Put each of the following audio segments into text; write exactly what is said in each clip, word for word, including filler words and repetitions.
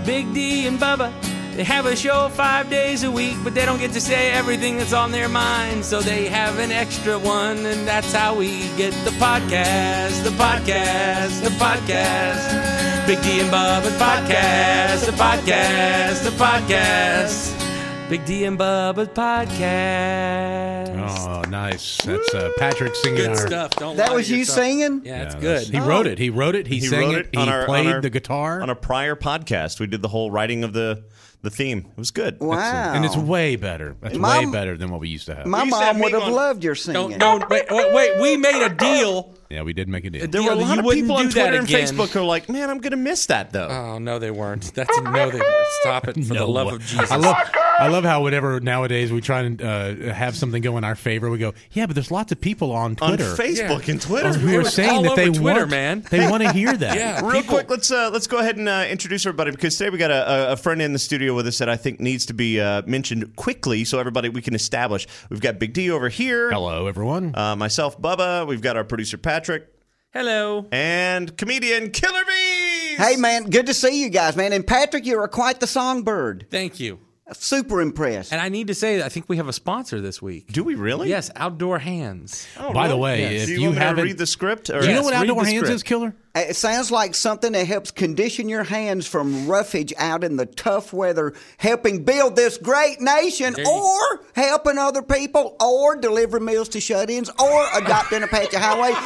Big D and Bubba, they have a show five days a week, but they don't get to say everything that's on their mind, so they have an extra one, and that's how we get the podcast, the podcast, the podcast. Big D and Bubba's podcast, the podcast, the podcast. Big D and Bubba's podcast. Oh, nice. That's uh, Patrick singing Good our... stuff. Don't That lie was to you yourself. singing? Yeah, it's Yeah, good. that's- He wrote it. He wrote it. He, He sang wrote it. it on he our- played on our- the guitar. On a prior podcast, we did the whole writing of the, the theme. It was good. Wow. And it's way better. That's Mom- way better than what we used to have. My We used to have mom would me have on- loved your singing. Don't, don't, wait, wait, wait, we made a deal. Yeah, we did make a deal. There were a You lot of wouldn't people on do that Twitter and again. Facebook who are like, man, I'm going to miss that, though. Oh, no, they weren't. That's no, they weren't. Stop it for the love of Jesus. I love, I love how whenever nowadays we try and uh, have something go in our favor, we go, yeah, but there's lots of people on on Twitter Facebook Yeah. and Twitter. who It are was saying all that they over Twitter, want, man. they want to hear that. Yeah. Real people- quick, let's uh, let's go ahead and uh, introduce everybody, because today we got a, a friend in the studio with us that I think needs to be uh, mentioned quickly, so everybody we can establish. We've got Big D over here. Hello, everyone. Uh, myself, Bubba. We've got our producer Patrick Hello. and comedian Killer Bees. Hey, man, good to see you guys, man. And Patrick, you're quite the songbird. Thank you. Super impressed. And I need to say that I think we have a sponsor this week. Do we really? Yes, Outdoor Hands. Oh, By the really? way, Yes. if Do you, you, want me to haven't, read the script? Or do you know Yes, what read Outdoor the Hands script. is, Killer? It sounds like something that helps condition your hands from roughage out in the tough weather, helping build this great nation, There you- or helping other people, or delivering meals to shut-ins, or adopting Apache Highway,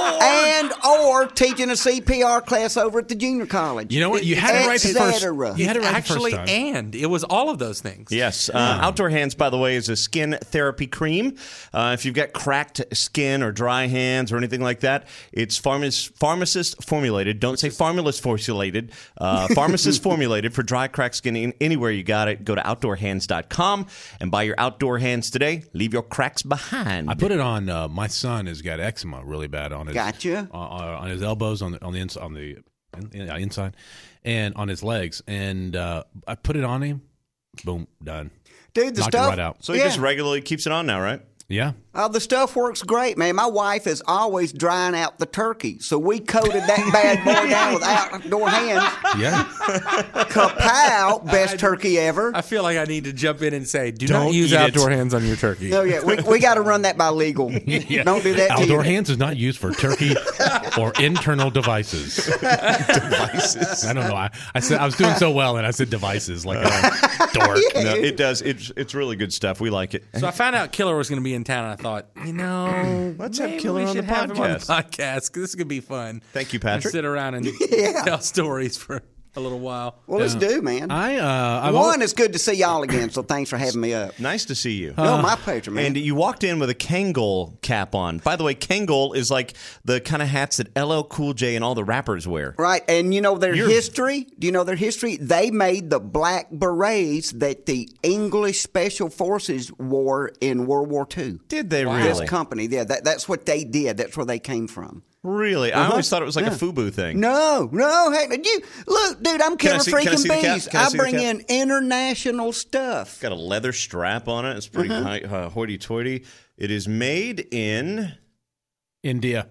and or teaching a C P R class over at the junior college. You know what? You had it right the first. Etc. You had it right Actually, the first time. and it was all of those things. Yes. Uh, Outdoor Hands, by the way, is a skin therapy cream. Uh, if you've got cracked skin or dry hands or anything like that, it's pharma- pharmacist formulated. Don't say formulist formulated. Uh, pharmacist formulated for dry, cracked skin. In, anywhere you got it, go to outdoor hands dot com and buy your Outdoor Hands today. Leave your cracks behind. I put it on. Uh, my son has got eczema really bad on his Gotcha. uh, uh, on his elbows, on the on the ins- on the in, uh, inside, and on his legs. And uh, I put it on him. Boom, done. Dude, the Knocked it stuff. right out. so he yeah. just regularly keeps it on now, right? Yeah. Oh, the stuff works great, man. My wife is always drying out the turkey, so we coated that bad boy down with Outdoor Hands. Yeah. Kapow, best turkey ever. I feel like I need to jump in and say, do Don't not use eat it. Outdoor Hands on your turkey. Oh yeah, we, we got to run that by legal. Yeah. Don't do that. Outdoor to you. Hands is not used for turkey or internal devices. Devices. I don't know. I, I said I was doing so well, and I said devices like a dork. No, it does. It's it's really good stuff. We like it. So I found out Killer was going to be in town, and I thought, you know, Let's have maybe Killer we on should the have him on the podcast. podcast, because this could be fun. Thank you, And Patrick. sit around and Yeah. tell stories for a little while. Well, let's do, man. I uh, I've One, al- it's good to see y'all again. So thanks for having me up. Nice to see you. no, my pleasure, man. And you walked in with a Kangol cap on. By the way, Kangol is like the kind of hats that L L Cool J and all the rappers wear. Right, and you know their You're- history? Do you know their history? They made the black berets that the English Special Forces wore in World War Two. Did they This really? company, yeah, that, that's what they did. That's where they came from. Really? I Uh-huh. always thought it was like Yeah. a FUBU thing. No, no, hey, you look, dude, I'm Can I Killer see- can I freaking see the cap? bees. Can I I see the bring cap? in international stuff. Got a leather strap on it. It's pretty Uh-huh. high, uh, hoity-toity. It is made in India.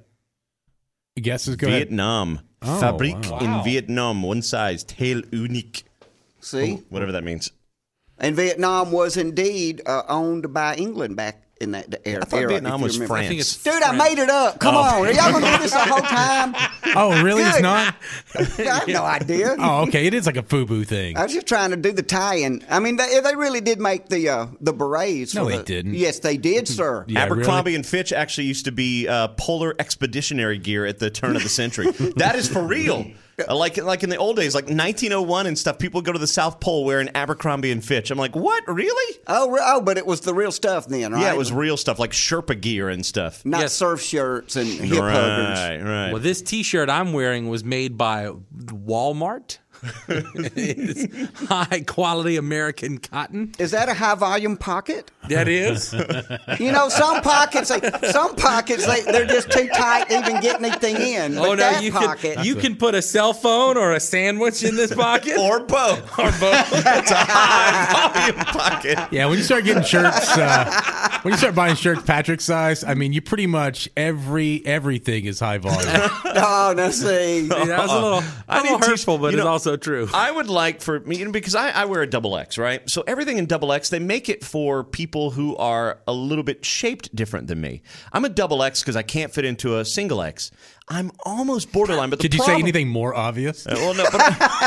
Guesses go ahead. Vietnam. Oh, Fabrique wow. in Wow. Vietnam. One size. Tail unique. See, Whatever that means. and Vietnam was indeed uh, owned by England back in that era. I thought era, Vietnam if you was remember. France. I think it's Dude, I made it up. Come Oh. on, are y'all gonna do this the whole time? Oh, really? It's Good. not. I have no idea. Oh, okay. It is like a FUBU thing. I was just trying to do the tie-in. I mean, they, they really did make the uh, the berets. No, for they the- didn't. Yes, they did, sir. Yeah, Abercrombie really? and Fitch actually used to be uh, polar expeditionary gear at the turn of the century. That is for real. Uh, like like in the old days, like nineteen oh one and stuff, people would go to the South Pole wearing Abercrombie and Fitch. I'm like, what? Really? Oh, re- oh, but it was the real stuff then, right? Yeah, it was real stuff, like Sherpa gear and stuff. not Yes. surf shirts and hip huggers. Right, right. Well, this T-shirt I'm wearing was made by Walmart. It's high quality American cotton. Is that a high volume pocket? That is. You know, some pockets, they, some pockets, they, they're just too tight to even get anything in. But Oh no, that you pocket, can you can put a cell phone or a sandwich in this pocket, Or both. or both. It's a high volume pocket. Yeah, when you start getting shirts, uh, when you start buying shirts Patrick size, I mean, you pretty much every everything is high volume. oh, no, see. Yeah, that was a little, I a little need to- hurtful, but you it's know, also true. I would like for me, you know, because I, I wear a double X, right? So everything in double X, they make it for people who are a little bit shaped different than me. I'm a double X because I can't fit into a single X. I'm almost borderline, but the Could you problem, say anything more obvious? Uh, well, no, but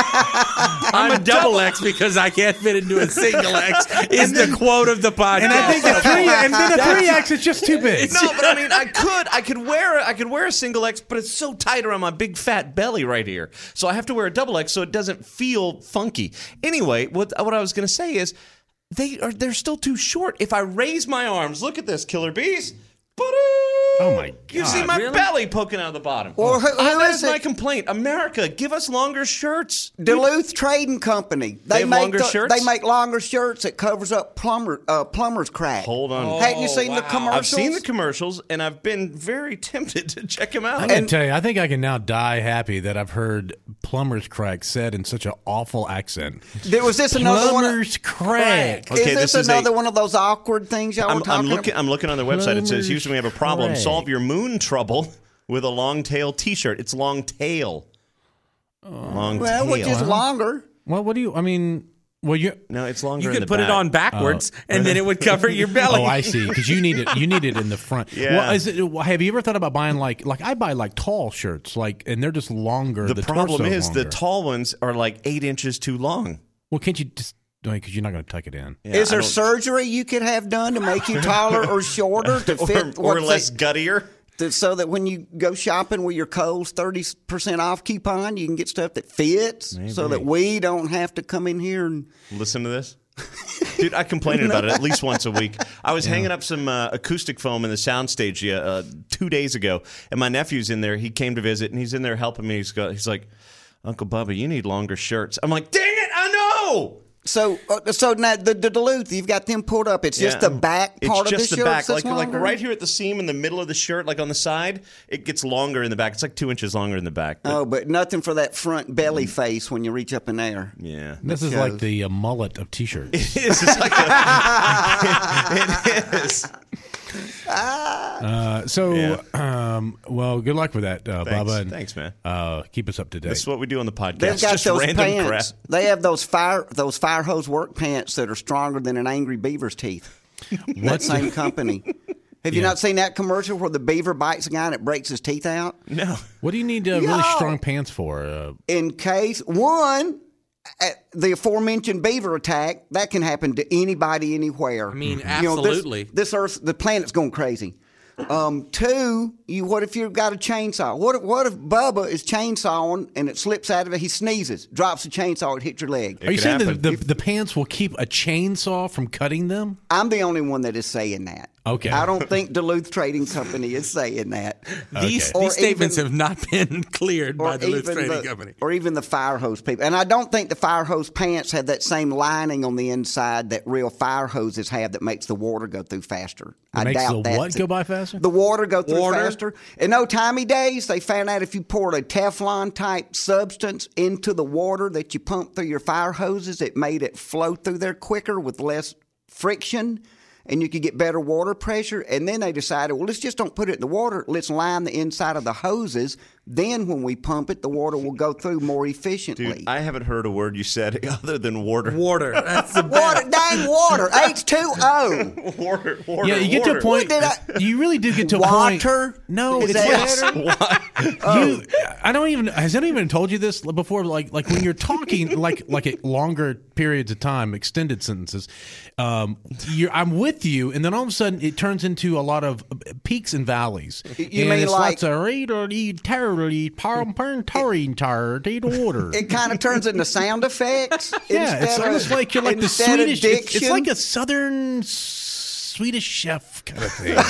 I'm, a double X because I can't fit into a single X. Is the quote of the podcast? And I think the three, and then a three X is just too big. no, but I mean, I could, I could wear, I could wear a single X, but it's so tight around my big fat belly right here. So I have to wear a double X so it doesn't feel funky. Anyway, what what I was going to say is, they are they're still too short. If I raise my arms, look at this, Killer Bees. Oh my You see God, my really? belly poking out of the bottom. Well, who- Uh, who that is is my it? complaint. America, give us longer shirts. Duluth Trading Company. They, have make longer the- shirts? They make longer shirts that covers up plumber uh, plumber's crack. Hold on. Hadn't you seen the wow. commercials? I've seen the commercials, and I've been very tempted to check them out. I can tell you, I think I can now die happy that I've heard plumber's crack said in such an awful accent. There was this another one. Plumber's crack. Okay, is this this is another a- one of those awkward things y'all were I'm, talking I'm looking. about? I'm looking on their website. It says, "Houston, we have a problem. Craig. Solve your moon trouble with a long tail T-shirt." It's long tail. Long Well, tail. which is longer. Well, what do you? I mean, well, you. No, it's longer. You in could the put it back. on backwards, and then it would cover your belly. Oh, I see. Because you need it. You need it in the front. Yeah. Well, is it, have you ever thought about buying like like I buy like tall shirts, like, and they're just longer. The, The, problem torso's is longer. the tall ones are like eight inches too long. Well, can't you just? Because you're not going to tuck it in. Yeah, is I there don't- surgery you could have done to make you taller or shorter to fit or, or what's less it- guttier? to- so that when you go shopping with your Kohl's thirty percent off coupon, you can get stuff that fits so that we don't have to come in here and Listen to this. Dude, I complain about it at least once a week. I was hanging up some uh, acoustic foam in the soundstage uh, uh, two days ago, and my nephew's in there. He came to visit, and he's in there helping me. He's, got, he's like, "Uncle Bubba, you need longer shirts." I'm like, "Dang it, I know!" so uh, so now the, the Duluth, you've got them pulled up. It's just Yeah. the back part it's of just the the shirt back, that's like like longer? right here at the seam in the middle of the shirt, like on the side. It gets longer in the back. It's like two inches longer in the back. But, Oh, but nothing for that front belly face when you reach up in there. yeah, This is shows. like the uh, mullet of t-shirts. it is. It's like a, it is. Uh, so, Yeah. um, well, good luck with that, uh, Thanks. Bubba. And, Thanks, man. Uh, keep us up to date. That's what we do on the podcast. They've got just those random pants. crap. They have those fire those fire hose work pants that are stronger than an angry beaver's teeth. That What's same company. Have you Yeah. not seen that commercial where the beaver bites a guy and it breaks his teeth out? No. What do you need uh, really Yo! strong pants for? Uh, In case one, uh, the aforementioned beaver attack that can happen to anybody anywhere. I mean, this- absolutely. this, Earth, the planet's going crazy. Um, two, you what if you've got a chainsaw? What if, what if Bubba is chainsawing and it slips out of it? He sneezes, drops the chainsaw, it hits your leg. are you could saying that happen. the, the pants will keep a chainsaw from cutting them? I'm the only one that is saying that. Okay. I don't think Duluth Trading Company is saying that. These, Okay. Or these statements even- have not been cleared by the Duluth Trading the, Company. or even the fire hose people. And I don't think the fire hose pants have that same lining on the inside that real fire hoses have that makes the water go through faster. That I makes doubt the that. what go by faster? The water go through Water? faster. In old timey days, they found out if you poured a Teflon type substance into the water that you pump through your fire hoses, it made it flow through there quicker with less friction. And you could get better water pressure. And then they decided, well, let's just don't put it in the water. Let's line the inside of the hoses. Then when we pump it, the water will go through more efficiently. Dude, I haven't heard a word you said other than water. Water. That's the water, dang water, H two O. Water, water, Yeah, you get to a water. point. What did You really do get to a point. Water? No, Is it's that like, better? you. I don't even. Has anyone even told you this before? Like, like when you're talking, like, like at longer periods of time, extended sentences. Um, you're, I'm with you, and then all of a sudden it turns into a lot of peaks and valleys. You and mean it's like- lots of read or eat terribly, parm parm tarring tar, eat water. It kind of turns into sound effects. Yeah, it's instead almost of- like you're like the instead of Swedish. It's, it's diction. like a southern Swedish chef kind of thing.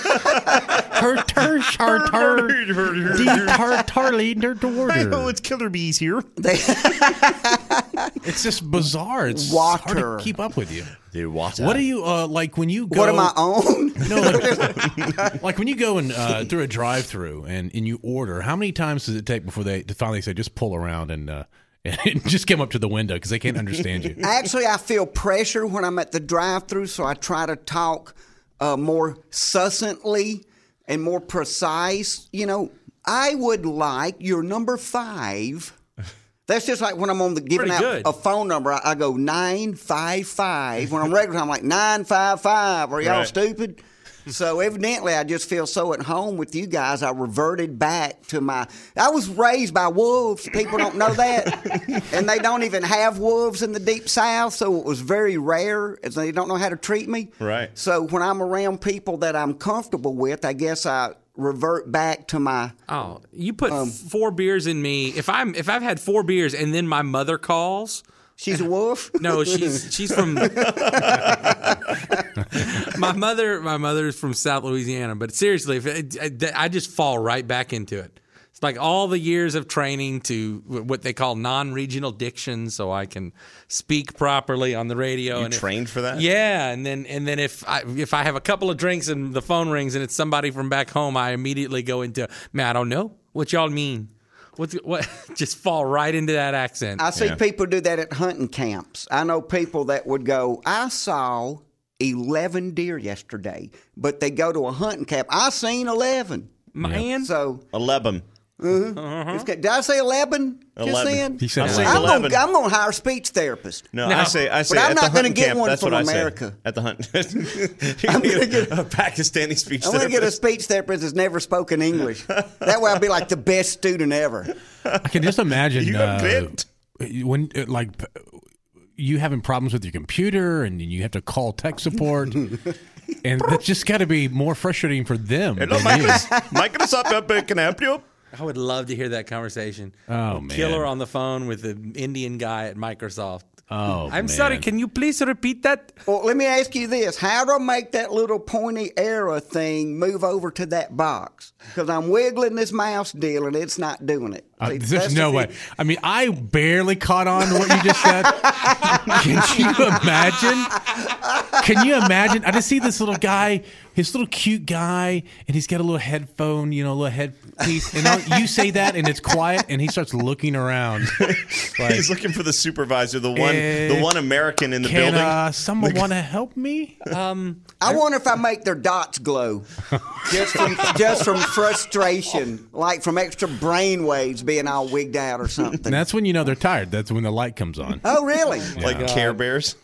Her tar tar tar de tar tarly der Oh, order. it's Killer Bees here. They, It's just bizarre. It's Water. hard to keep up with you. Dude, water. What do you uh, like when you go? What am I on? No, like, like when you go and uh, through a drive-through and, and you order. How many times does it take before they finally say just pull around and uh, and just come up to the window because they can't understand you? Actually, I feel pressure when I'm at the drive-through, so I try to talk uh, more succinctly and more precise. You know, I would like your number five. That's just like when I'm on the giving Pretty out good. a phone number. I, I go nine five five. When I'm regular, I'm like nine five five. Are y'all Right. stupid? So evidently, I just feel so at home with you guys. I reverted back to my. I was raised by wolves. People don't know that, and they don't even have wolves in the deep south. So it was very rare, as they don't know how to treat me. Right. So when I'm around people that I'm comfortable with, I guess I revert back to my. Oh, you put four beers in me. If I'm if I've had four beers and then my mother calls. She's a wolf. No, she's she's from my mother. My mother's from South Louisiana. But seriously, if it, I, I just fall right back into it. It's like all the years of training to what they call non-regional diction, so I can speak properly on the radio. You and if- trained for that? Yeah, and then and then if I if I have a couple of drinks and the phone rings and it's somebody from back home, I immediately go into, man, I don't know what y'all mean. What what? Just fall right into that accent. I see Yeah. people do that at hunting camps. I know people that would go, I saw eleven deer yesterday, but they go to a hunting camp. I seen eleven. Man, So, eleven. it's- did I say eleven just Eleven. then? He said I say I'm eleven. gonna, I'm gonna hire a speech therapist. No, No. I say I say But I'm at not the gonna hunting get camp. one That's from what I say. America. At the hunt. I'm gonna get- a Pakistani speech I'm gonna get a therapist. speech therapist that's never spoken English. That way I'll be like the best student ever. I can just imagine You uh, bit. when uh, like you having problems with your computer and you have to call tech support, and that's just got to be more frustrating for them. Hello, than you. Microsoft, Microsoft, can I help you? I would love to hear that conversation. Oh, A man. Killer on the phone with the Indian guy at Microsoft. Oh, I'm man. sorry. Can you please repeat that? Well, let me ask you this: how do I make that little pointy arrow thing move over to that box? Because I'm wiggling this mouse deal and it's not doing it. Uh, See, there's that's no the way. thing. I mean, I barely caught on to what you just said. Can you imagine? Can you imagine? I just see this little guy, his little cute guy, and he's got a little headphone, you know, a little headpiece. And I'll- you say that, and it's quiet, and he starts looking around. Like, He's looking for the supervisor, the one, Eh, the one American in the can building. uh, someone want to help me? Um, I wonder if I make their dots glow just from just from frustration, like from extra brain waves being all wigged out or something. And that's when you know they're tired. That's when the light comes on. Oh, really? like Care Bears.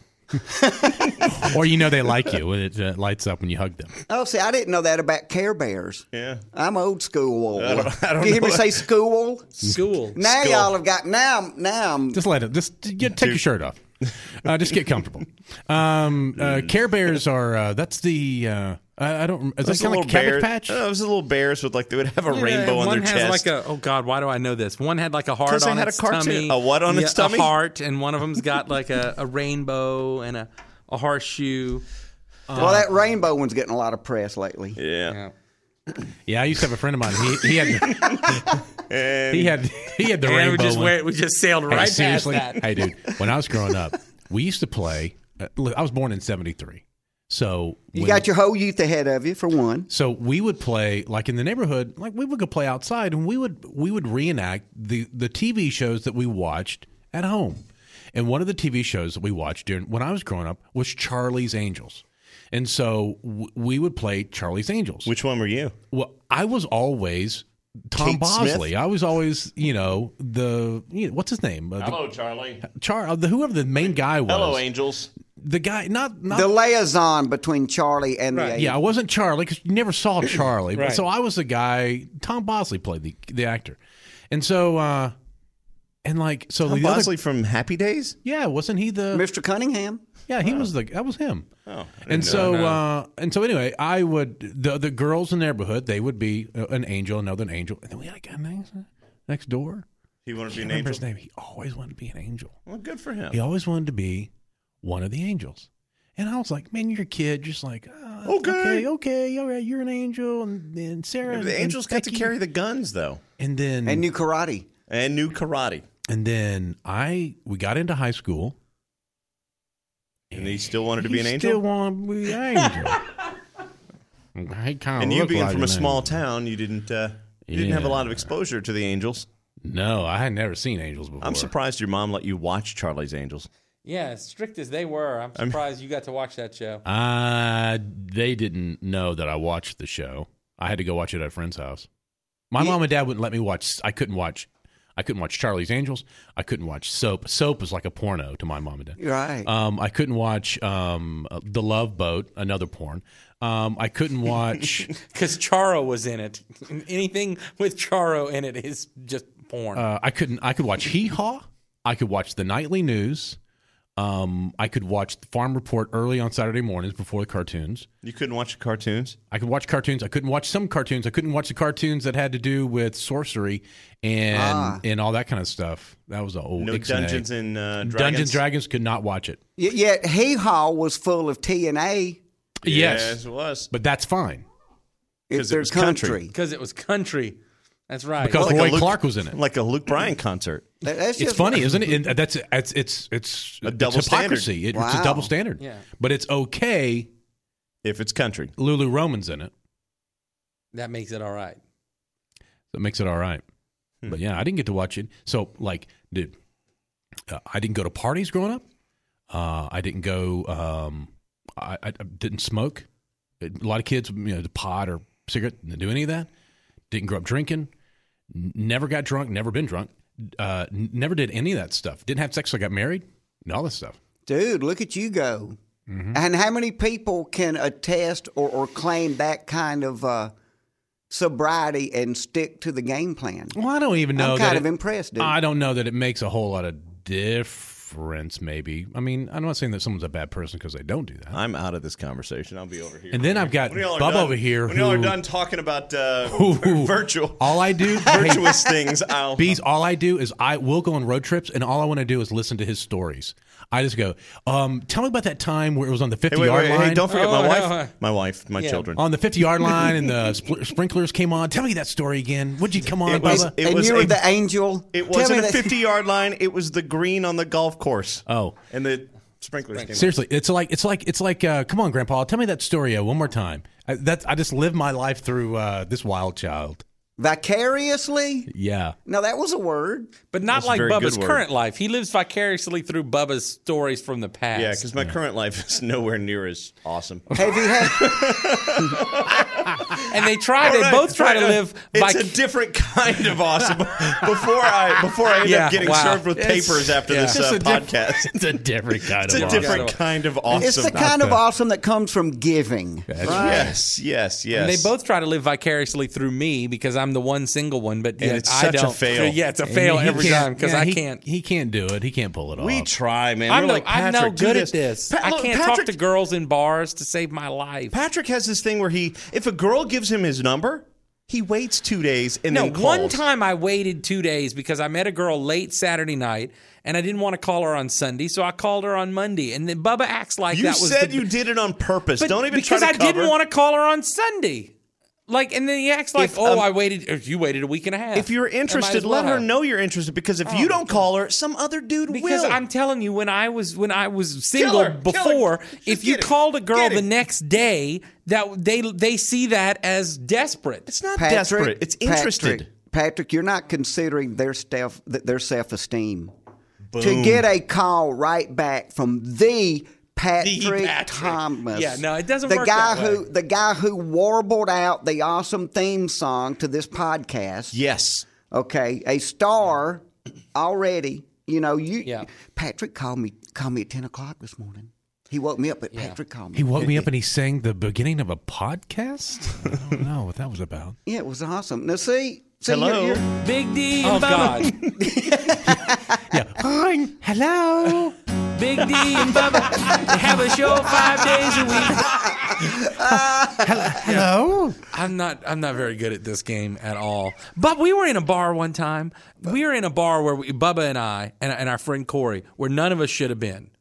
Or you know they like you when it uh, lights up when you hug them. Oh, see, I didn't know that about Care Bears. Yeah. I'm old school. I don't- I don't you hear me know. say school? school. Now School. y'all have got now. Now I'm Just let it. Just get, take your shirt off. Uh, just get comfortable. Um, uh, Care Bears are. Uh, that's the. Uh, I, I don't. Is that Those kind of little like a Cabbage bears. Patch? Oh, it was the little bears with like they would have a Yeah, rainbow on one their has chest. like a oh god, why do I know this? One had like a heart 'Cause they on had a its cartoon. tummy. A what on its Yeah, tummy? A heart, and one of them's got like a, a rainbow and a, a horseshoe. well, that rainbow one's getting a lot of press lately. yeah. Yeah, I used to have a friend of mine. He, he had. And He had. He had the And we rainbow. just one. went, we just sailed Hey, right past seriously, that. hey, dude. When I was growing up, we used to play. Uh, look, I was born in seventy-three, so You when- got your whole youth ahead of you, for one. So we would play like in the neighborhood, like we would go play outside, and we would we would reenact the the T V shows that we watched at home. And one of the T V shows that we watched during when I was growing up was Charlie's Angels, and so w- we would play Charlie's Angels. which one were you? Well, I was always Tom Kate Bosley. Smith? I was always you know the you know, what's his name? Uh, the- Hello, Charlie. Char uh, the whoever the main guy was. Hello, angels. The guy, not not The liaison between Charlie and the Yeah, I wasn't Charlie because you never saw Charlie. Right. So I was the guy. Tom Bosley played the the actor, and so uh, and like so Tom the other- Bosley from Happy Days. yeah, wasn't he the? Mister Cunningham. Yeah, he was the. That was him. Oh, And so uh, and so anyway, I would the the girls in the neighborhood they would be uh, an angel, another an angel, and then we had a guy next next door. he wanted to be I an remember angel. his name. He always wanted to be an angel. Well, good for him. He always wanted to be one of the angels. And I was like, man, you're a kid, just like, oh, Okay. okay, okay, all right, you're an angel, and, and Sarah. The and angels got to Becky. carry the guns though, And then And knew karate. and knew karate. and then I we got into high school. And he still wanted to be he an angel? Still wanted to be an angel. He kind And of you looked being like from a an small angel. town, you didn't uh, you didn't have a lot of Yeah. exposure to the angels. No, I had never seen angels before. I'm surprised your mom let you watch Charlie's Angels. Yeah, as strict as they were, I'm surprised you got to watch that show. Uh, they didn't know that I watched the show. I had to go watch it at a friend's house. My Yeah. mom and dad wouldn't let me watch. I couldn't watch. I couldn't watch Charlie's Angels. I couldn't watch Soap. Soap is like a porno to my mom and dad. Right. Um, I couldn't watch um, The Love Boat, another porn. Um, I couldn't watch. Because Charo was in it. Anything with Charo in it is just porn. uh, I couldn't. I could watch Hee Haw. I could watch the nightly news. Um, I could watch the Farm Report early on Saturday mornings before the cartoons. You couldn't watch the cartoons? I could watch cartoons. I couldn't watch some cartoons. I couldn't watch the cartoons that had to do with sorcery and Ah. and all that kind of stuff. That was a old No Ixnay. Dungeons and uh, Dragons? Dungeons Dragons could not watch it. Y- Yet Hee Haw was full of T N A Yes, it was. but that's fine if 'Cause it they're was country. country. Because it was country. That's right. because Like a Roy Luke- Clark was in it. Like a Luke Bryan concert. That- That's It's just funny, like- isn't it? And that's it's it's it's A it's double hypocrisy. It- It's Wow. a double standard. Yeah. But it's okay. If it's country. Lulu Roman's in it. That makes it all right. That makes it all right. Hmm. But yeah, I didn't get to watch it. So, like, dude, uh, I didn't go to parties growing up. Uh, I didn't go. Um, I, I didn't smoke. A lot of kids, you know, the pot or cigarette, didn't do any of that. Didn't grow up drinking. N- Never got drunk. Never been drunk. Uh, n- never did any of that stuff. Didn't have sex. So I got married. And all this stuff. Dude, look at you go. Mm-hmm. And how many people can attest or, or claim that kind of uh, sobriety and stick to the game plan? Well, I don't even know. I'm that kind it- of impressed, dude. I don't know that it makes a whole lot of difference. Maybe. I mean, I'm not saying that someone's a bad person because they don't do that. I'm out of this conversation. I'll be over here. And then I've got When y'all are Bubba done- over here When y'all are who- done talking about uh, Who- virtual, All I do, virtuous things, I'll. Bees, all I do is I will go on road trips, and all I want to do is listen to his stories. I just go, um, tell me about that time where it was on the Hey, wait, fifty-yard wait, line. hey, don't forget Oh, my no, wife, no. my wife, my Yeah. children. on the fifty-yard line, and the spl- sprinklers came on. Tell me that story again. Would you come on, It was- Bubba? it and was you were a- the angel. It Tell me wasn't a that- fifty-yard line. It was the green on the golf course. Oh. and the sprinklers came on. Seriously, it's like it's like it's like. Uh, come on, Grandpa, tell me that story uh, one more time. I, that's I just live my life through uh, this wild child. Vicariously? Yeah. No, that was a word. But not That's a like very Bubba's good word. current life. He lives vicariously through Bubba's stories from the past. Yeah, because my current life is nowhere near as awesome. Have you had? and they try. They Right, both try to right. live. It's vic- a different kind of awesome. Before I before I end Yeah, up getting wow. served with It's- papers after yeah. this It's uh, a diff- podcast. It's a different kind It's of a awesome. different kind of awesome. It's the kind of the- awesome that comes from giving. That's Yes, yes, yes. And they both try to live vicariously through me because I'm the one single one. But yet it's I such a don't. fail. Yeah, it's a And fail he every can't- time because yeah, I he- can't. He can't do it. He can't pull it We off. try, man. I'm We're no, like, I'm no Patrick, do good this. at this. Pa- I look, can't Patrick, talk to girls in bars to save my life. Patrick has this thing where he, if a girl gives him his number, he waits two days and No, then calls. one time I waited two days because I met a girl late Saturday night and I didn't want to call her on Sunday, so I called her on Monday. And then Bubba acts like You that was said the, you did it on purpose. but Don't even because try to I didn't cover. want to call her on Sunday. Like, and then he acts like, If, "Oh, um, I waited. You waited a week and a half." If you're I might interested, as well let her have. know you're interested. Because if Oh, you don't call her, some other dude Because will. I'm telling you, when I was when I was single her, kill her. before, Just if you get him. called a girl Get the him. next day, that they they see that as desperate. it's not Patrick, desperate. It's interested. Patrick, Patrick, you're not considering their self their self esteem. To Boom. get a call right back from the Patrick, Patrick. Thomas. Yeah, no, it doesn't the work guy that way. who the guy who warbled out the awesome theme song to this podcast. Yes. Okay, a star already. You know, you Yeah. Patrick called me called me at ten o'clock this morning. He woke me up, but Patrick called me. He woke me up and he sang the beginning of a podcast. I don't know what that was about. Yeah, it was awesome. Now see, see Hello. You're, you're, Big D Oh, and God. Bubba. Yeah. Ring. Hello. Big D and Bubba. They have a show five days a week. Hello. I'm not. I'm not very good at this game at all. But we were in a bar one time. We were in a bar where we, Bubba and I and, and our friend Corey, where none of us should have been.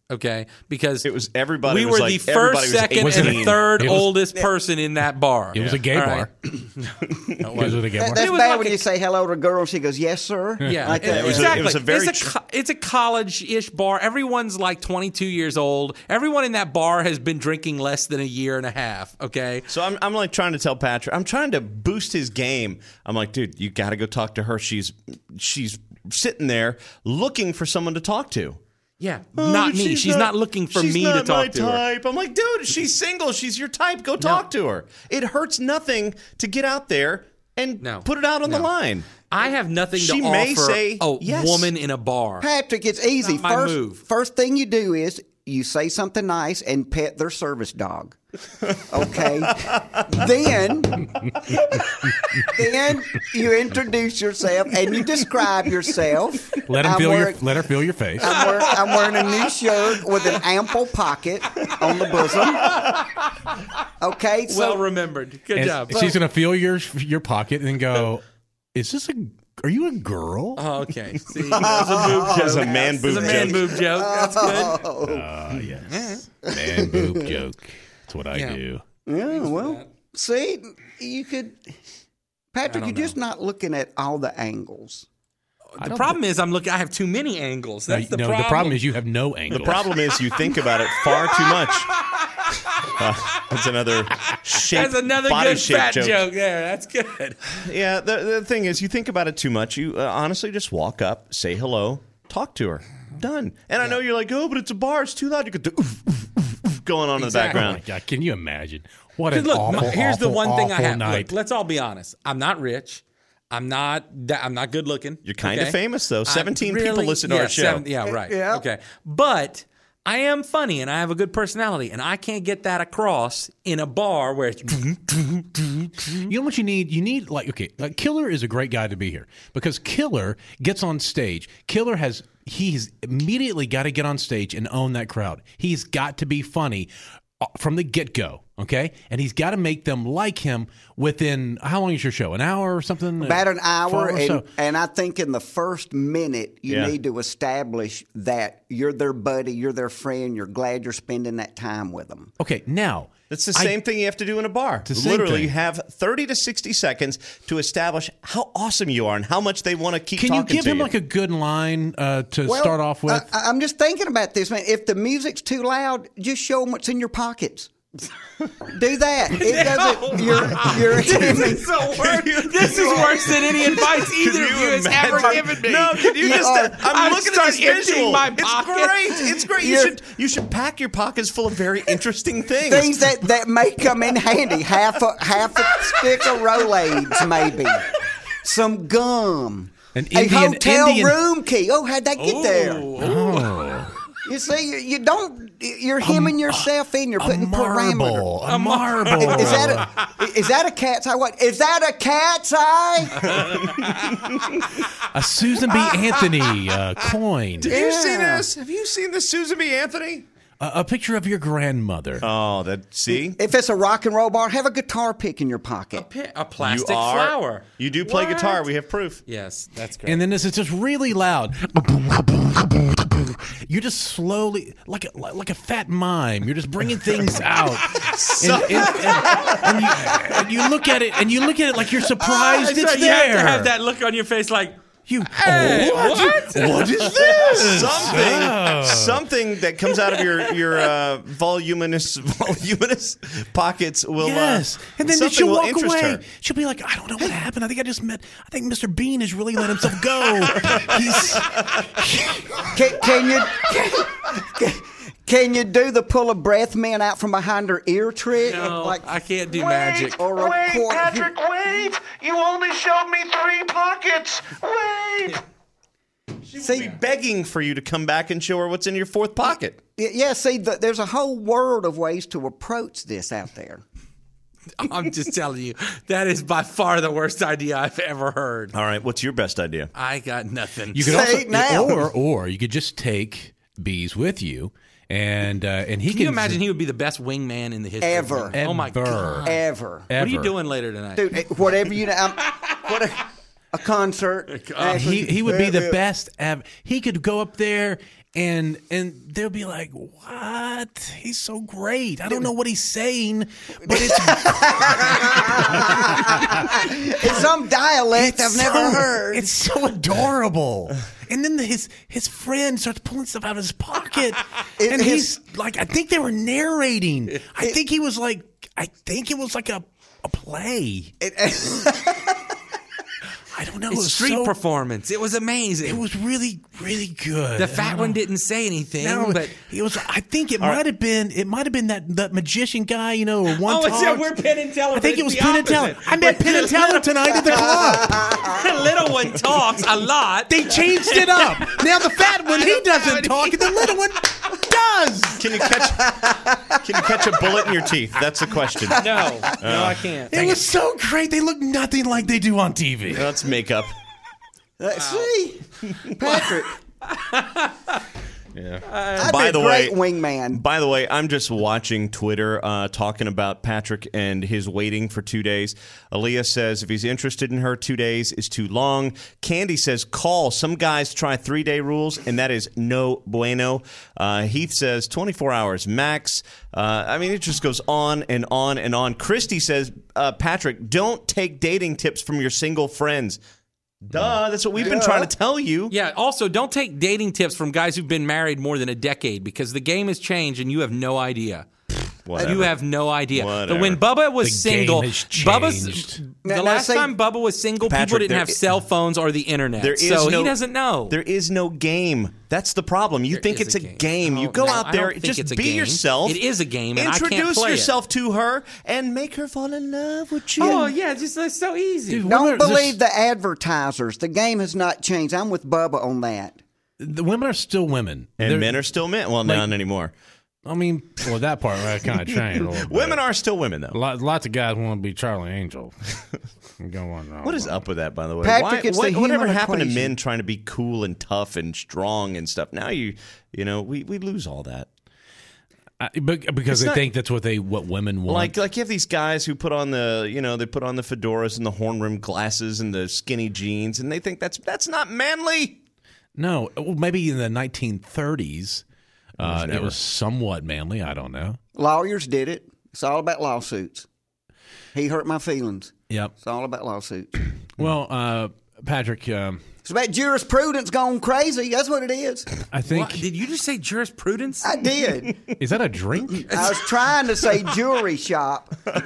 Okay, because It was everybody We was were like- the everybody first, was second, and eighteen. third It was- oldest person in that bar. It was a gay All bar. right. It was a gay That- bar. that's It was bad like when a- you say hello to a girl and she goes, yes, sir. Yeah, Like it- that. was a- exactly. it was a very it's, a, tr- co- it's a college-ish bar. Everyone's like twenty-two years old. Everyone in that bar has been drinking less than a year and a half. Okay, So I'm, I'm like trying to tell Patrick, I'm trying to boost his game. I'm like, dude, you got to go talk to her. She's she's sitting there looking for someone to talk to. yeah, Oh, not me. She's, not, looking for she's me not to talk my to her. type. I'm like, dude, she's single. She's your type. Go talk to her. It hurts nothing to get out there and No. put it out on the No. line. I have nothing She to may offer say a yes. woman in a bar. Patrick, it's easy. Not my first, move. first thing you do is you say something nice and pet their service dog. Okay. then, then you introduce yourself and you describe yourself. Let him I'm feel your. wearing- Let her feel your face. I'm wearing, I'm wearing a new shirt with an ample pocket on the bosom. Okay, so Well remembered. Good And job. she's gonna feel your your pocket and go, "Is this a? Are you a girl?" Oh, okay. See, that was a boob joke. was a man That was boob a man joke. boob joke. That's good. Ah, yes. Man boob joke. That's what I Yeah. do. yeah, well, see, you could, Patrick, don't you're just not looking at all the angles. The problem is, I'm looking. I have too many angles. That's no, the no, problem. the problem is you have no angle. The problem is you think about it far too much. Uh, that's another shape, That's another body good shape fat joke. joke. there. That's good. Yeah, the, the thing is, you think about it too much. You uh, honestly just walk up, say hello, talk to her. Done. And I know you're like, oh, but it's a bar. It's too loud. You could do oof, oof, oof, oof, going on Exactly. Oh in my the background. God, can you imagine what an Look, awful, here's awful, the one thing I awful have. night? Look, let's all be honest. I'm not rich. I'm not. that- I'm not good looking. You're kind of okay? famous, though. I'm seventeen people really- listen to yeah, our show. seven- yeah, right. Yeah. Okay, but I am funny and I have a good personality, and I can't get that across in a bar where it's. You know what you need? You need like okay, like Killer is a great guy to be here because Killer gets on stage. Killer has he's immediately got to get on stage and own that crowd. He's got to be funny uh, from the get go. Okay, and he's got to make them like him within how long is your show? An hour or something? About an hour, Four or and, so? and I think in the first minute, you Yeah. need to establish that you're their buddy, you're their friend, you're glad you're spending that time with them. Okay, now It's the I- same thing you have to do in a bar. the same Literally, thing. you have thirty to sixty seconds to establish how awesome you are and how much they want to keep Can you talking give to him you. like a good line uh, to Well, start off with? I, I'm just thinking about this, man. If the music's too loud, just show them what's in your pockets. Do that. It doesn't. You're. You're. This is the worst. This is worse than any advice either of you has ever imagine- given me. No, can you You just? are- Uh, I'm I looking at start this visual. emptying my It's pockets. great. It's great. You You're- should you should pack your pockets full of very interesting things. Things that, that may come in handy. Half a half a stick of Rolaids, maybe. Some gum. An a Indian- hotel Indian- room key. Oh, how'd that get there? oh, You see, you, you don't. You're hemming yourself in. You're a putting parameters. marble, a marble. Is that a is that a cat's eye? What is that a cat's eye? a Susan B. Anthony uh, coin? Have you seen Yeah. this? Have you seen this Susan B. Anthony? A, a picture of your grandmother. Oh, that see. If it's a rock and roll bar, have a guitar pick in your pocket. Pi- a You plastic are. flower. You do play What? guitar. We have proof. Yes, that's great. And then this is just really loud. You're just slowly, like a, like a fat mime. You're just bringing things out, and, and, and, and, you, and you look at it, and you look at it like you're surprised That's it's right, there. You have to have that look on your face, like You, Hey, oh, what? what? What is this? Something, Oh. something that comes out of your your uh, voluminous voluminous pockets will. Yes, uh, and then something she'll will walk interest away. her. She'll be like, "I don't know what happened. I think I just met. I think Mister Bean has really let himself go. He's Can, can you can, can you do the pull a breath man out from behind her ear trick? no, like I can't do magic. or a Wait, quarter- Patrick, wait! You only showed me three pockets. Wait! See, Be begging for you to come back and show her what's in your fourth pocket. y- yeah. See, the, there's a whole world of ways to approach this out there. I'm just telling you, that is by far the worst idea I've ever heard. All right, what's your best idea? I got nothing. you could Say also it now. or or you could just take Bees with you, and uh, and he Can you imagine he would be the best wingman in the history of Ever. wingmen? Oh my Ever. god! Ever, What are you Ever. doing later tonight? dude. eh, Whatever you know, I'm, what a, a concert. Uh, He he would be the best ever. He could go up there And and they'll be like, "What? He's so great. I don't know what he's saying, but it's It's some dialect it's I've never so- heard. It's so adorable." And then the, his his friend starts pulling stuff out of his pocket, It- and his- he's like, I think they were narrating. I think he was like, I think it was like a a play. I don't know. It It's was street so- performance. It was amazing. It was really, really good. the I fat don't one know. didn't say anything, No, but he was. I think it might have been. It might have been that that magician guy. You know, or one. Oh, it's- yeah, talks. we're Penn and Teller, I think but it was it's the Penn and Teller. opposite. I met But Penn and the Teller little- tonight at the club. the little one talks a lot. They changed it up. Now the fat one, he doesn't talk, and the little one does. Can you catch? Can you catch a bullet in your teeth? That's the question. No, no, I can't. It was so great. They look nothing like they do on T V. That's makeup. Let's see, Patrick. Yeah. I'd By be a the great way- wingman. By the way, I'm just watching Twitter uh, talking about Patrick and his waiting for two days. Aaliyah says if he's interested in her, two days is too long. Candy says call. Some guys try three-day rules, and that is no bueno. Uh, Heath says twenty-four hours max. Uh, I mean, it just goes on and on and on. Christy says, uh, Patrick, don't take dating tips from your single friends. Duh, that's what we've been trying to tell you. Yeah, also, don't take dating tips from guys who've been married more than a decade because the game has changed and you have no idea. Whatever. You have no idea. Whatever. But when Bubba was The game single, has Bubba's changed. the Now- now last say- time Bubba was single, people Patrick, didn't there have i- cell phones or the internet. There is so no, he doesn't know. There is no game. That's the problem. You There think is it's a a game. game. You Oh, go no, out I there, don't think just it's a be game. yourself. It is a game, and I can't Introduce play it. yourself to her and make her fall in love with you. Oh, yeah, just that's so easy. Dude, Don't women are- believe the advertisers. The game has not changed. I'm with Bubba on that. The women are still women, and They're- men are still men. Well, like- not anymore. I mean, well, that part I kind of changed. A little bit. Women are still women, though. Lots, lots of guys want to be Charlie Angel. Go on. What is up with that, by the way? Patrick, it's what, the whatever human happened equation. to men trying to be cool and tough and strong and stuff? Now you, you know, we, we lose all that. I, but- because It's they not- think that's what they what women want. Like, like you have these guys who put on the, you know, they put on the fedoras and the horn rimmed glasses and the skinny jeans, and they think that's that's not manly. no, well, maybe in the nineteen thirties, uh, it never. was somewhat manly. I don't know. Lawyers did it. It's all about lawsuits. He hurt my feelings. Yep. It's all about lawsuits. Well, uh, Patrick, um, It's about jurisprudence gone crazy. That's what it is. I think What? Did you just say jurisprudence? I did. is that a drink? I was trying to say jewelry shop. I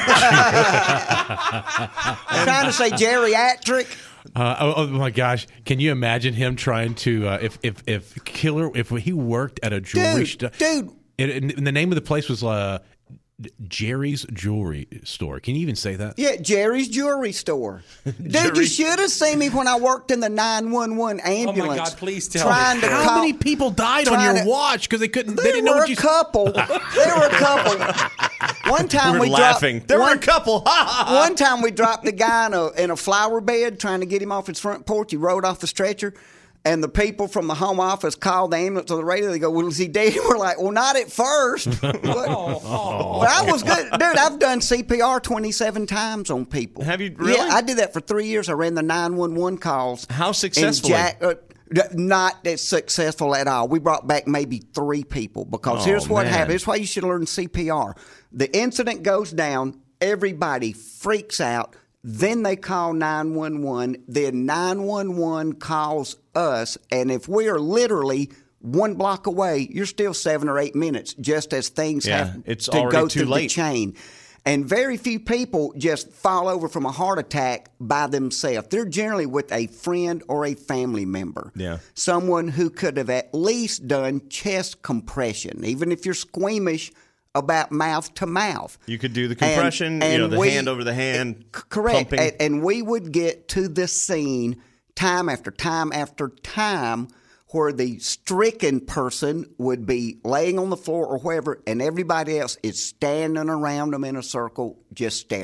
was trying to say geriatric. Uh, oh, oh my gosh! Can you imagine him trying to uh, if if if Killer if he worked at a jewelry Dude, store? dude. And, and the name of the place was uh, Jerry's Jewelry Store. Can you even say that? Yeah, Jerry's Jewelry Store. Dude, you should have seen me when I worked in the nine one one ambulance. God, please tell trying me. To How call, many people died on trying your to- watch because they couldn't? They There didn't know were what a you. couple. There were a couple. One time We're we laughing. Dropped, there one, were a couple. Ha, ha, ha. One time we dropped the guy in a, in a flower bed trying to get him off his front porch. He rode off the stretcher. And the people from the home office called the ambulance on the radio. They go, well, is he dead? We're like, well, not at first. but, but I was good. Dude, I've done C P R twenty-seven times on people. Have you really? Yeah, I did that for three years. I ran the nine one one calls. How in successfully? Jack- uh, d- not as successful at all. We brought back maybe three people because Oh, here's what man. happened. Here's why you should learn C P R. The incident goes down. Everybody freaks out. Then they call nine one one. Then nine one one calls us. And if we are literally one block away, you're still seven or eight minutes just as things Yeah, have it's to already go too through late. the chain. And very few people just fall over from a heart attack by themselves. They're generally with a friend or a family member. Yeah. Someone who could have at least done chest compression, even if you're squeamish about mouth to mouth. You could do the And- compression, you and know, the we- hand over the hand. C- Correct. pumping. And, and we would get to the scene time after time after time where the stricken person would be laying on the floor or wherever, and everybody else is standing around them in a circle just staring.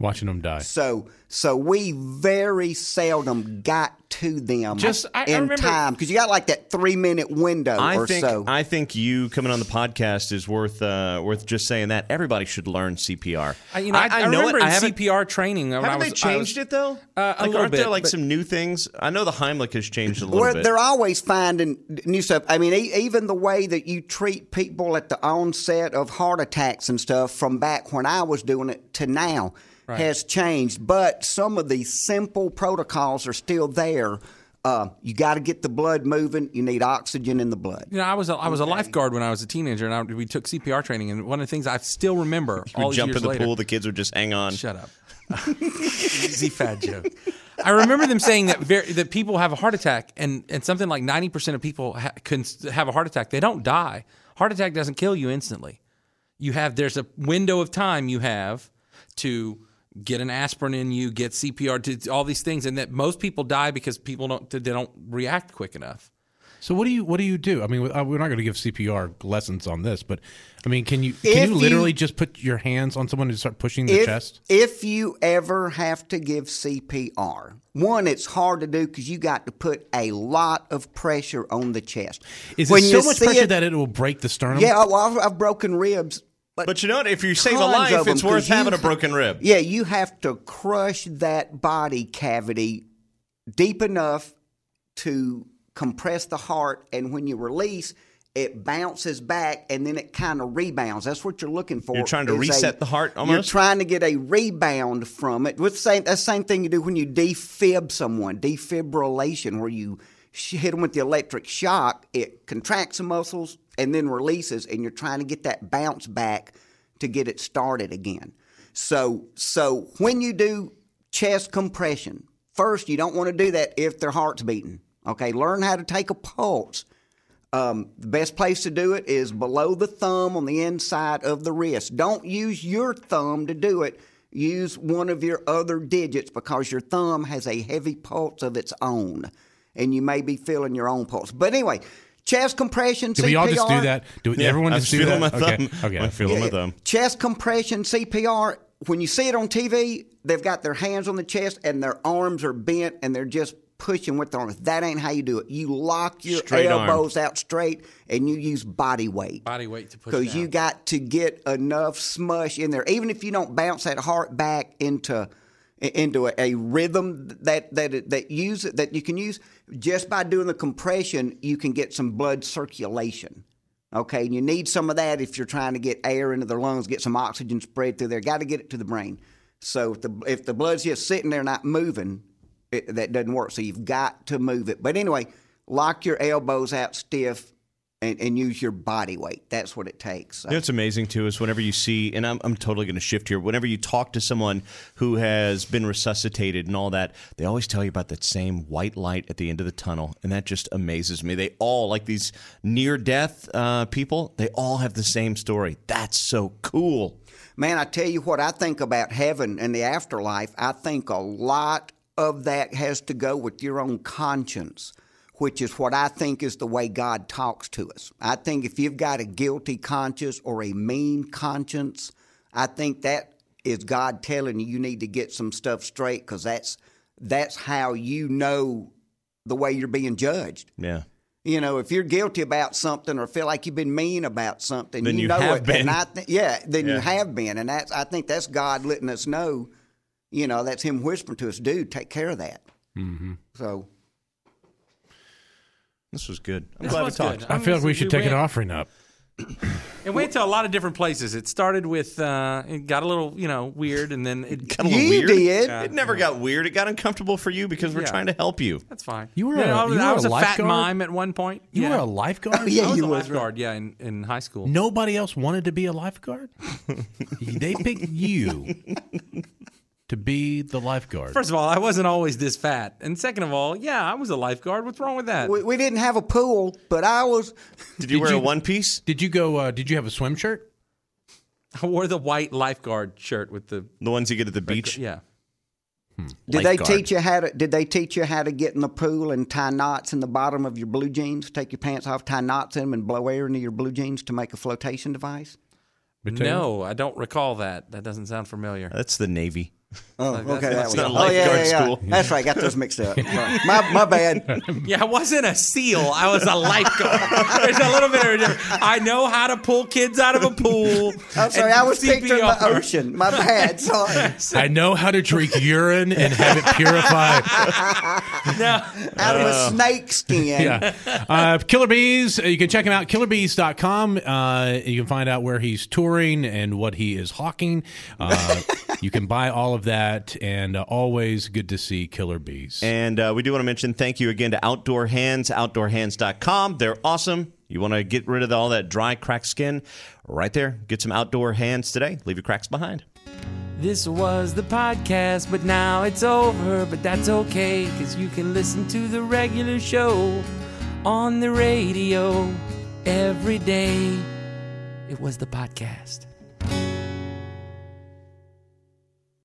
Watching them die. So, so we very seldom got to them Just- I- I in remember- time because you got like that three minute window I or think so. I think you coming on the podcast is worth uh, worth just saying that. Everybody should learn C P R. I, you know, I, I, know remember it. I in haven't- C P R training. When Haven't I was, they changed I was, it though? Uh, a like, little aren't there bit, like but- some new things? I know the Heimlich has changed a little Well, bit. they're always finding new stuff. I mean, e- even the way that you treat people at the onset of heart attacks and stuff from back when I was doing it to now Right. has changed. But some of the simple protocols are still there. Uh, you got to get the blood moving. You need oxygen in the blood. You know, I was a, I was a lifeguard when I was a teenager, and I, we took C P R training. And one of the things I still remember You all would these jump years in the later. pool. The kids would just hang on. Shut up. Easy fat joke. I remember them saying that very, that people have a heart attack, and, and something like ninety percent of people ha- can s- have a heart attack. They don't die. Heart attack doesn't kill you instantly. You have there's a window of time you have to get an aspirin in you, get C P R, to all these things, and that most people die because people don't they don't react quick enough. So what do you what do you do? I mean, uh, we're not going to give C P R lessons on this, but I mean, can you If can you you- literally just put your hands on someone and start pushing the if, chest? If you ever have to give C P R, one, it's hard to do because you got to put a lot of pressure on the chest. Is When it you so much see pressure it- that it will break the sternum? Yeah, well, I've, I've broken ribs. But, But you know what? If you save a tons life, of 'em, it's worth 'cause you having a ha- broken rib. Yeah, you have to crush that body cavity deep enough to compress the heart, and when you release, it bounces back and then it kind of rebounds. That's what you're looking for. You're trying to is reset a- the heart You're almost? trying to get a rebound from it. With the same, that's the same thing you do when you defib someone, defibrillation, where you sh- hit them with the electric shock. It contracts the muscles and then releases, and you're trying to get that bounce back to get it started again. So, so when you do chest compression, first you don't want to do that if their heart's beating. Okay, learn how to take a pulse. Um, the best place to do it is below the thumb on the inside of the wrist. Don't use your thumb to do it. Use one of your other digits because your thumb has a heavy pulse of its own, and you may be feeling your own pulse. But anyway, chest compression, Do C P R. we all just do that? Do Yeah, everyone I'm just do feeling that? my thumb. Okay. Okay. I'm feeling my thumb. Chest compression, C P R. When you see it on T V, they've got their hands on the chest and their arms are bent and they're just pushing with their arms. That ain't how you do it. You lock your Straight arm. elbows out straight and you use body weight. Body weight to push Because down. you got to get enough smush in there. Even if you don't bounce that heart back into into a, a rhythm that that that use that you can use, just by doing the compression, you can get some blood circulation. Okay, and you need some of that if you're trying to get air into their lungs, get some oxygen spread through there. Got to get it to the brain. So if the if the blood's just sitting there not moving, it, that doesn't work. So you've got to move it. But anyway, lock your elbows out stiff and, and use your body weight. That's what it takes. So. You know what's amazing too is whenever you see, and I'm, I'm totally going to shift here. Whenever you talk to someone who has been resuscitated and all that, they always tell you about that same white light at the end of the tunnel, and that just amazes me. They all, like these near-death uh, people, they all have the same story. That's so cool. Man, I tell you what, I think about heaven and the afterlife. I think a lot of that has to go with your own conscience, which is what I think is the way God talks to us. I think if you've got a guilty conscience or a mean conscience, I think that is God telling you you need to get some stuff straight, because that's that's how you know the way you're being judged. Yeah. You know, if you're guilty about something or feel like you've been mean about something, Then you, you know have it. been. And I th- yeah, then Yeah. you have been, and that's I think that's God letting us know. You know, that's Him whispering to us, dude, take care of that. Mm-hmm. So This was good. I'm This glad we was talked. good. I feel like we should take an went- offering up. It went to a lot of different places. It started with, uh, it got a little, you know, weird, and then it Got a little you weird. did. It never got weird. It got uncomfortable for you because we're Yeah. trying to help you. That's fine. You were know, a- I was, you I were was a a, fat lifeguard? mime at one point. You yeah. were a lifeguard? yeah, I was you a was lifeguard, yeah, in, in high school. Nobody else wanted to be a lifeguard? They picked you to be the lifeguard. First of all, I wasn't always this fat, and second of all, yeah, I was a lifeguard. What's wrong with that? we, we didn't have a pool, but I was. Did you Did wear you- a one piece? Did you go? Uh, did you have a swim shirt? I wore the white lifeguard shirt with the The ones you get at the beach? yeah. Did they Lifeguard. teach you how to? Did they teach you how to get in the pool and tie knots in the bottom of your blue jeans? Take your pants off, tie knots in them, and blow air into your blue jeans to make a flotation device. Potato? No, I don't recall that. That doesn't sound familiar. That's the Navy. Oh, Like, okay. that's That not was, a oh, yeah, lifeguard yeah, yeah. school. That's right. Got those mixed up. Sorry. My, my bad. Yeah, I wasn't a SEAL. I was a lifeguard. There's a little bit of a difference. I know how to pull kids out of a pool. I'm sorry. and I was C P R. picturing the ocean. My bad. Sorry. I know how to drink urine and have it purified. No. Out of a snake skin. Yeah. Uh, Killer Bees, uh, you can check him out, killer bees dot com. Uh, you can find out where he's touring and what he is hawking. Uh, you can buy all of that, and uh, always good to see Killer Bees. And uh, we do want to mention thank you again to Outdoor Hands, outdoor hands dot com. They're awesome. You want to get rid of all that dry, cracked skin? Right there. Get some Outdoor Hands today. Leave your cracks behind. This was the podcast, but now it's over. But that's okay, because you can listen to the regular show on the radio every day. It was the podcast.